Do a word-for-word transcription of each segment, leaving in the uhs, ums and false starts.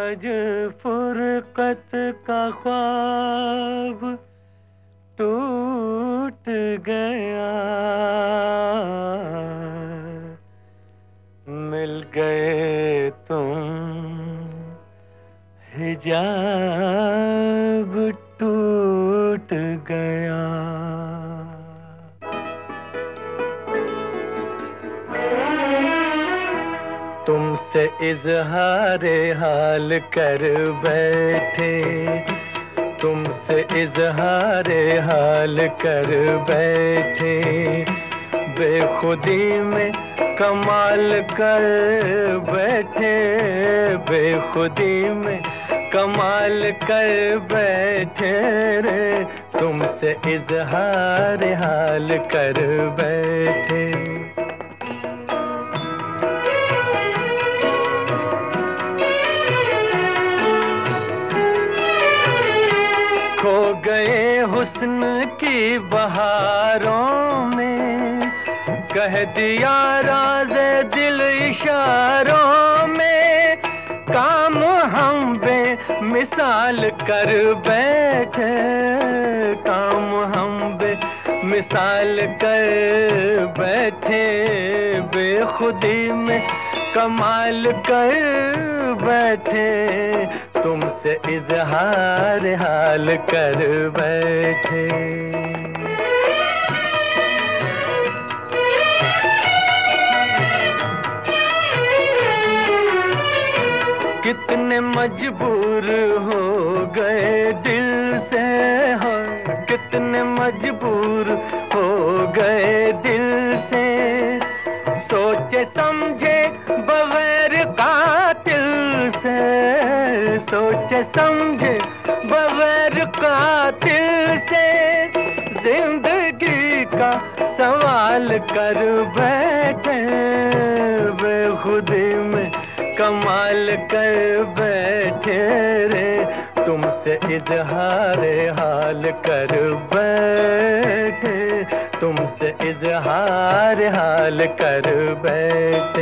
आज फुरकत का ख्वाब टूट गया, मिल गए तुम, हिजाब टूट गया। तुमसे इजहारे हाल कर बैठे, तुमसे इजहारे हाल कर बैठे, बेखुदी में कमाल कर बैठे, बेखुदी में कमाल कर बैठे रे, तुमसे इजहार हाल कर बैठे। खो गए हुस्न की बहारों में, कह दिया राज़ दिल इशारों में, काम हम बेमिसाल कर बैठे, काम हम बेमिसाल कर बैठे, बेखुदी में कमाल कर बैठे, तुमसे इजहार हाल कर बैठे। कितने मजबूर हो गए दिल से, हो कितने मजबूर हो गए दिल से, सोचे समझे बगैर कातिल से, सोचे समझे बगैर कातिल से, जिंदगी का सवाल कर बैठे, बेखुदी में कमाल कर बैठे रे, तुमसे इजहार हाल कर बैठे, तुमसे इजहार हाल कर बैठे।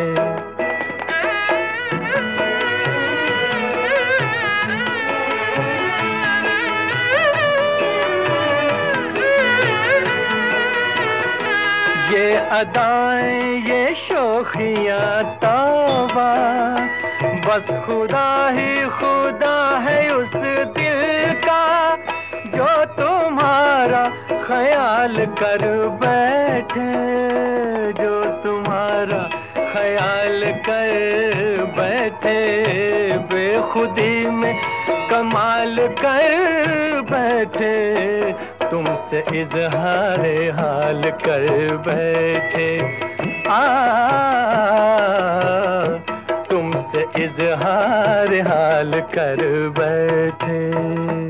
ये अदाएं ये शोखियाँ तौबा, बस खुदा ही खुदा है उस दिल का, जो तुम्हारा ख्याल कर बैठे, जो तुम्हारा ख्याल कर बैठे, बेखुदी में कमाल कर बैठे, तुमसे इजहार हाल कर बैठे। आ तुमसे इजहार हाल कर बैठे।